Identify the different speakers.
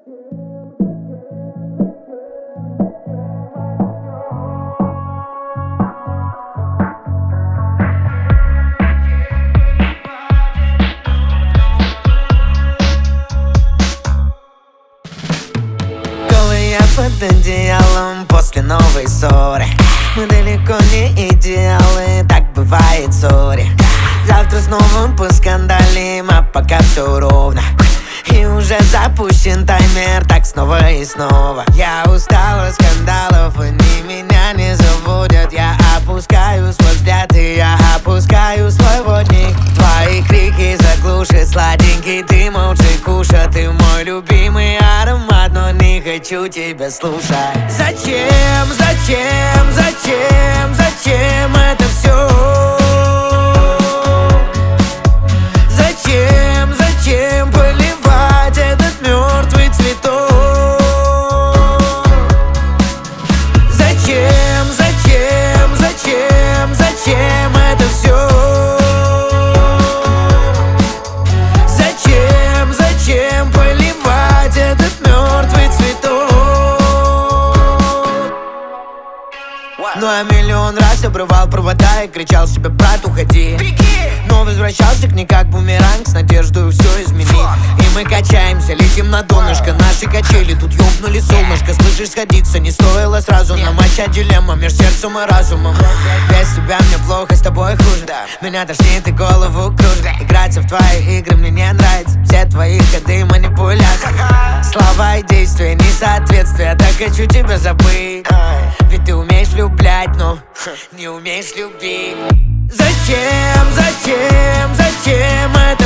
Speaker 1: Под одеялом после новой ссоры. Мы далеко не идеалы, так бывает, сори. Завтра снова поскандалим, а пока все ровно. И уже запущен таймер, так снова и снова. Я устал от скандалов, они меня не заводят. Я опускаю свой взгляд и я опускаю свой водник. Твои крики заглушит сладенький дым от куша. Ты мой любимый аромат, но не хочу тебя слушать. Зачем, зачем, зачем, зачем это все? Зачем, зачем поливать этот мертвый цветок? Зачем, зачем, зачем, зачем это все? Зачем, зачем поливать этот мертвый цветок? Ну я миллион раз обрывал провода и кричал себе: брат, уходи. Но возвращался к ней как бумеранг, с надеждой все изменить. И мы качаемся, летим на донышко. Наши качели тут ёбнули солнышко. Слышишь, сходиться не стоило сразу. Намочать дилемма между сердцем и разумом. Без тебя мне плохо, с тобой хуже. Меня тошнит и голову кружит. Играться в твои игры мне не нравится. Все твои ходы манипуляции, слова и действия несоответствия. Так хочу тебя забыть. Ведь ты умеешь влюблять, но не умеешь любить. Зачем, зачем, зачем это